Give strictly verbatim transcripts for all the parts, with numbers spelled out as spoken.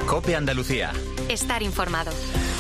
COPE Andalucía. Estar informado.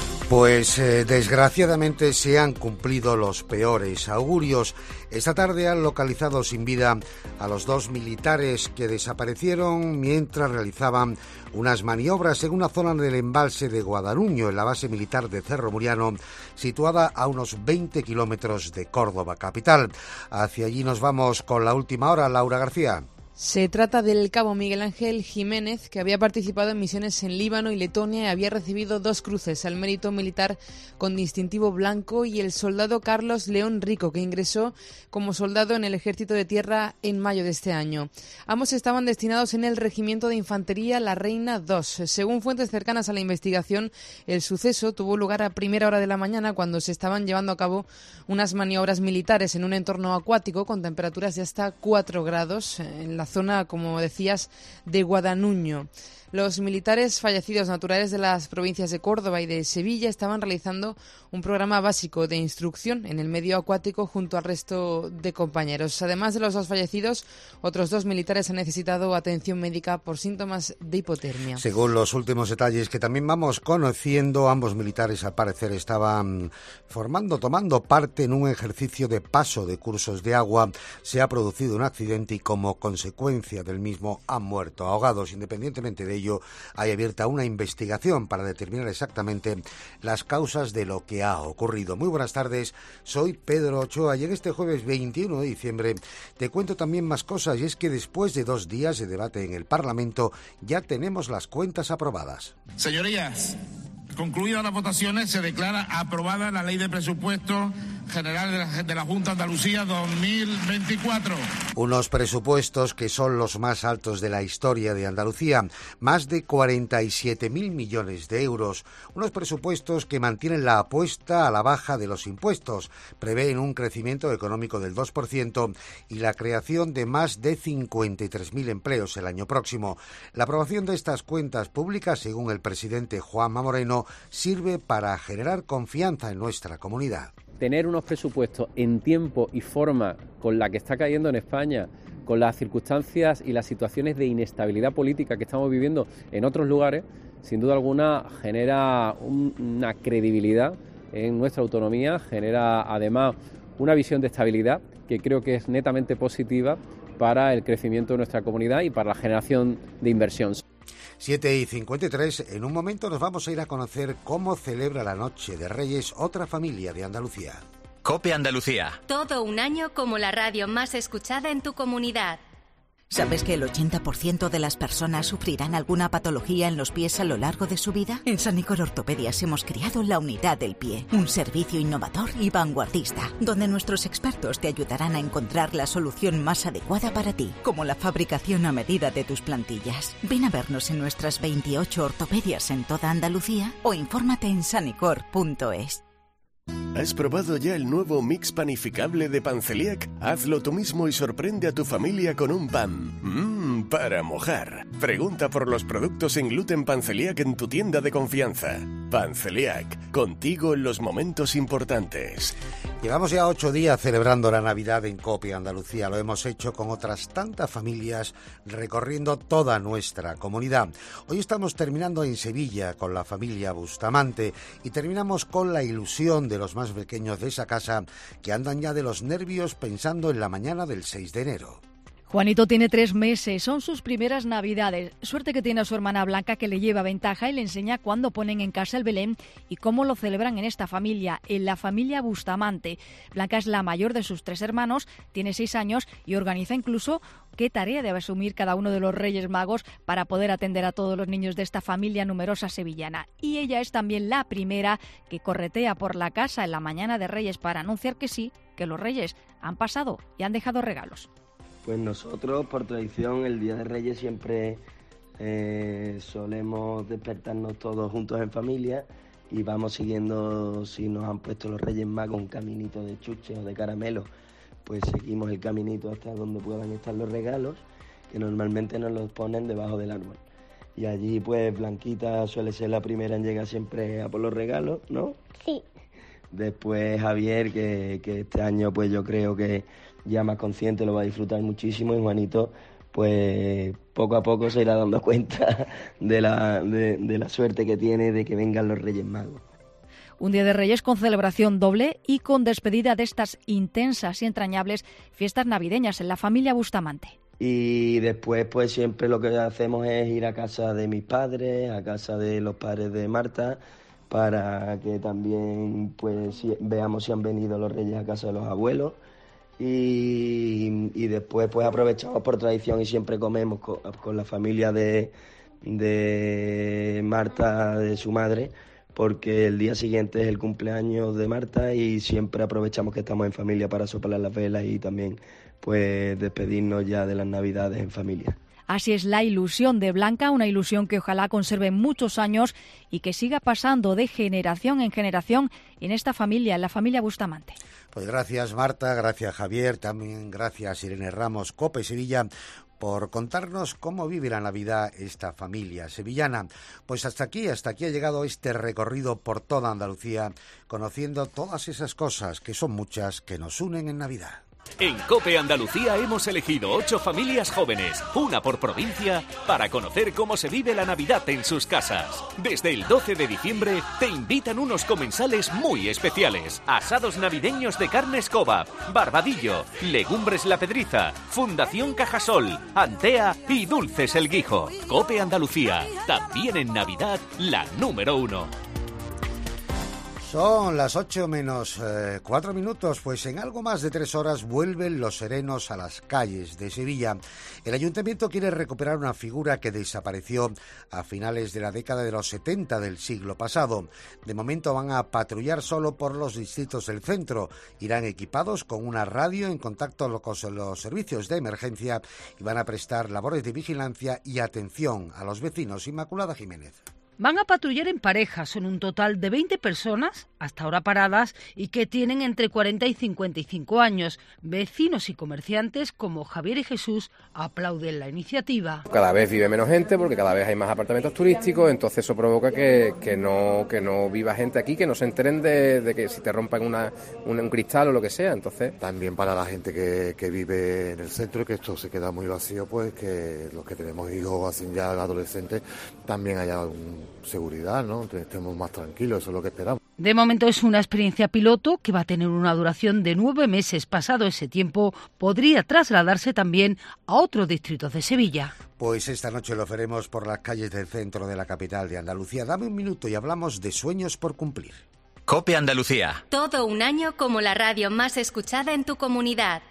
Pues eh, desgraciadamente se han cumplido los peores augurios. Esta tarde han localizado sin vida a los dos militares que desaparecieron mientras realizaban unas maniobras en una zona del embalse de Guadanuño, en la base militar de Cerro Muriano, situada a unos veinte kilómetros de Córdoba capital. Hacia allí nos vamos con la última hora. Laura García. Se trata del cabo Miguel Ángel Jiménez, que había participado en misiones en Líbano y Letonia y había recibido dos cruces al mérito militar con distintivo blanco, y el soldado Carlos León Rico, que ingresó como soldado en el Ejército de Tierra en mayo de este año. Ambos estaban destinados en el Regimiento de Infantería La Reina dos. Según fuentes cercanas a la investigación, el suceso tuvo lugar a primera hora de la mañana, cuando se estaban llevando a cabo unas maniobras militares en un entorno acuático con temperaturas de hasta cuatro grados en la zona, como decías, de Guadanuño. Los militares fallecidos naturales de las provincias de Córdoba y de Sevilla estaban realizando un programa básico de instrucción en el medio acuático junto al resto de compañeros. Además de los dos fallecidos, otros dos militares han necesitado atención médica por síntomas de hipotermia. Según los últimos detalles que también vamos conociendo, ambos militares al parecer estaban formando, tomando parte en un ejercicio de paso de cursos de agua. Se ha producido un accidente y como consecuencia del mismo han muerto ahogados. Independientemente de ello, hay abierta una investigación para determinar exactamente las causas de lo que ha ocurrido. Muy buenas tardes, soy Pedro Ochoa y en este jueves veintiuno de diciembre te cuento también más cosas, y es que después de dos días de debate en el Parlamento ya tenemos las cuentas aprobadas. Señorías, concluidas las votaciones, se declara aprobada la Ley de Presupuestos General de la, de la Junta de Andalucía dos mil veinticuatro. Unos presupuestos que son los más altos de la historia de Andalucía, más de cuarenta y siete mil millones de euros. Unos presupuestos que mantienen la apuesta a la baja de los impuestos, prevén un crecimiento económico del dos por ciento y la creación de más de cincuenta y tres mil empleos el año próximo. La aprobación de estas cuentas públicas, según el presidente Juanma Moreno, sirve para generar confianza en nuestra comunidad. Tener unos presupuestos en tiempo y forma con la que está cayendo en España, con las circunstancias y las situaciones de inestabilidad política que estamos viviendo en otros lugares, sin duda alguna genera un, una credibilidad en nuestra autonomía, genera además una visión de estabilidad que creo que es netamente positiva para el crecimiento de nuestra comunidad y para la generación de inversión. siete y cincuenta y tres, en un momento nos vamos a ir a conocer cómo celebra la Noche de Reyes otra familia de Andalucía. COPE Andalucía. Todo un año como la radio más escuchada en tu comunidad. ¿Sabes que el ochenta por ciento de las personas sufrirán alguna patología en los pies a lo largo de su vida? En Sanicor Ortopedias hemos creado la Unidad del Pie, un servicio innovador y vanguardista, donde nuestros expertos te ayudarán a encontrar la solución más adecuada para ti, como la fabricación a medida de tus plantillas. Ven a vernos en nuestras veintiocho ortopedias en toda Andalucía o infórmate en sanicor punto es. ¿Has probado ya el nuevo mix panificable de Panceliac? Hazlo tú mismo y sorprende a tu familia con un pan. Mmm, para mojar. Pregunta por los productos sin gluten Panceliac en tu tienda de confianza. Panceliac, contigo en los momentos importantes. Llevamos ya ocho días celebrando la Navidad en COPE Andalucía. Lo hemos hecho con otras tantas familias recorriendo toda nuestra comunidad. Hoy estamos terminando en Sevilla con la familia Bustamante y terminamos con la ilusión de los más pequeños de esa casa que andan ya de los nervios pensando en la mañana del seis de enero. Juanito tiene tres meses, son sus primeras navidades. Suerte que tiene a su hermana Blanca, que le lleva ventaja y le enseña cuándo ponen en casa el Belén y cómo lo celebran en esta familia, en la familia Bustamante. Blanca es la mayor de sus tres hermanos, tiene seis años y organiza incluso qué tarea debe asumir cada uno de los Reyes Magos para poder atender a todos los niños de esta familia numerosa sevillana. Y ella es también la primera que corretea por la casa en la mañana de Reyes para anunciar que sí, que los Reyes han pasado y han dejado regalos. Pues nosotros, por tradición, el Día de Reyes siempre eh, solemos despertarnos todos juntos en familia y vamos siguiendo, si nos han puesto los Reyes Magos un caminito de chuches o de caramelo, pues seguimos el caminito hasta donde puedan estar los regalos, que normalmente nos los ponen debajo del árbol. Y allí, pues, Blanquita suele ser la primera en llegar siempre a por los regalos, ¿no? Sí. Después Javier, que, que este año, pues yo creo que ya más consciente lo va a disfrutar muchísimo, y Juanito, pues poco a poco se irá dando cuenta de la, de, de la suerte que tiene de que vengan los Reyes Magos. Un Día de Reyes con celebración doble y con despedida de estas intensas y entrañables fiestas navideñas en la familia Bustamante. Y después pues siempre lo que hacemos es ir a casa de mis padres, a casa de los padres de Marta, para que también pues si, veamos si han venido los Reyes a casa de los abuelos. Y, y después pues aprovechamos por tradición y siempre comemos con, con la familia de, de Marta, de su madre, porque el día siguiente es el cumpleaños de Marta y siempre aprovechamos que estamos en familia para soplar las velas y también pues despedirnos ya de las Navidades en familia. Así es la ilusión de Blanca, una ilusión que ojalá conserve muchos años y que siga pasando de generación en generación en esta familia, en la familia Bustamante. Pues gracias Marta, gracias Javier, también gracias Irene Ramos, COPE Sevilla, por contarnos cómo vive la Navidad esta familia sevillana. Pues hasta aquí, hasta aquí ha llegado este recorrido por toda Andalucía, conociendo todas esas cosas, que son muchas, que nos unen en Navidad. En COPE Andalucía hemos elegido ocho familias jóvenes, una por provincia, para conocer cómo se vive la Navidad en sus casas. Desde el doce de diciembre te invitan unos comensales muy especiales. Asados navideños de carnes Cobab, Barbadillo, Legumbres La Pedriza, Fundación Cajasol, Antea y Dulces El Guijo. COPE Andalucía, también en Navidad, la número uno. Son las ocho menos eh, cuatro minutos, pues en algo más de tres horas vuelven los serenos a las calles de Sevilla. El Ayuntamiento quiere recuperar una figura que desapareció a finales de la década de los setenta del siglo pasado. De momento van a patrullar solo por los distritos del centro. Irán equipados con una radio en contacto con los servicios de emergencia y van a prestar labores de vigilancia y atención a los vecinos. Inmaculada Jiménez. Van a patrullar en parejas, son un total de veinte personas, hasta ahora paradas, y que tienen entre cuarenta y cincuenta y cinco años. Vecinos y comerciantes como Javier y Jesús aplauden la iniciativa. Cada vez vive menos gente porque cada vez hay más apartamentos turísticos, entonces eso provoca que, que, no, que no viva gente aquí, que no se enteren de, de que si te rompan una, una, un cristal o lo que sea. Entonces también para la gente que, que vive en el centro, que esto se queda muy vacío, pues que los que tenemos hijos así ya adolescentes también haya un seguridad, ¿no? Estemos más tranquilos, eso es lo que esperamos. De momento es una experiencia piloto que va a tener una duración de nueve meses. Pasado ese tiempo, podría trasladarse también a otros distritos de Sevilla. Pues esta noche lo veremos por las calles del centro de la capital de Andalucía. Dame un minuto y hablamos de sueños por cumplir. COPE Andalucía. Todo un año como la radio más escuchada en tu comunidad.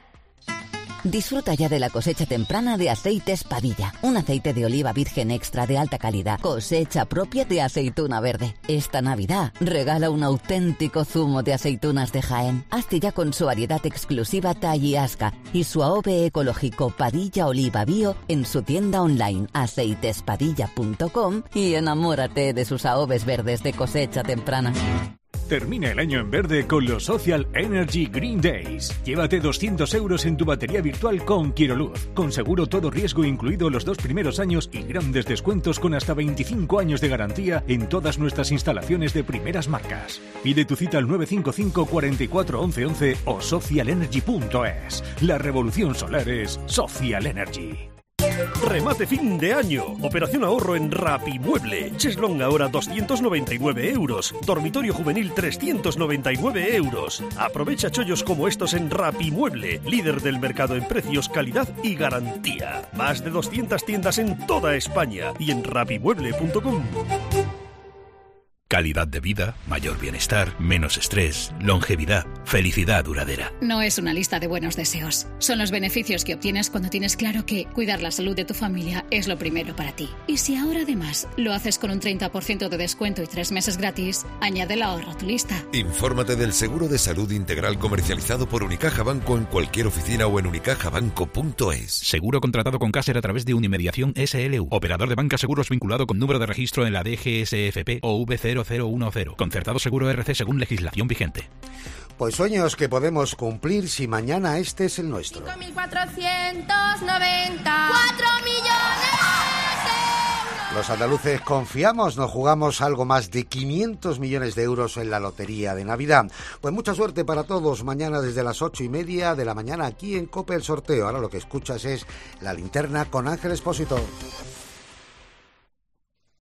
Disfruta ya de la cosecha temprana de Aceites Padilla, un aceite de oliva virgen extra de alta calidad, cosecha propia de aceituna verde. Esta Navidad regala un auténtico zumo de aceitunas de Jaén. Hazte ya con su variedad exclusiva Talliasca y su A O V ecológico Padilla Oliva Bio en su tienda online aceitespadilla punto com y enamórate de sus A O Vs verdes de cosecha temprana. Termina el año en verde con los Social Energy Green Days. Llévate doscientos euros en tu batería virtual con Quiroluz, con seguro todo riesgo incluido los dos primeros años y grandes descuentos con hasta veinticinco años de garantía en todas nuestras instalaciones de primeras marcas. Pide tu cita al nueve cinco cinco, cuatro cuatro, once once o social energy punto es. La revolución solar es Social Energy. Remate fin de año. Operación ahorro en Rapimueble. Cheslong ahora doscientos noventa y nueve euros. Dormitorio juvenil trescientos noventa y nueve euros. Aprovecha chollos como estos en Rapimueble, líder del mercado en precios, calidad y garantía. Más de doscientas tiendas en toda España y en rapimueble punto com. Calidad de vida, mayor bienestar, menos estrés, longevidad, felicidad duradera. No es una lista de buenos deseos. Son los beneficios que obtienes cuando tienes claro que cuidar la salud de tu familia es lo primero para ti. Y si ahora además lo haces con un treinta por ciento de descuento y tres meses gratis, añade el ahorro a tu lista. Infórmate del seguro de salud integral comercializado por Unicaja Banco en cualquier oficina o en unicaja banco punto es. Seguro contratado con Caser a través de Unimediación S L U. Operador de banca seguros vinculado con número de registro en la D G S F P o V cero cero uno cero. Concertado seguro R C según legislación vigente. Pues sueños que podemos cumplir si mañana este es el nuestro. cinco mil cuatrocientos noventa. ¡cuatro millones de euros! Los andaluces confiamos, nos jugamos algo más de quinientos millones de euros en la lotería de Navidad. Pues mucha suerte para todos mañana desde las ocho y media de la mañana aquí en COPE el sorteo. Ahora lo que escuchas es La Linterna con Ángel Expósito.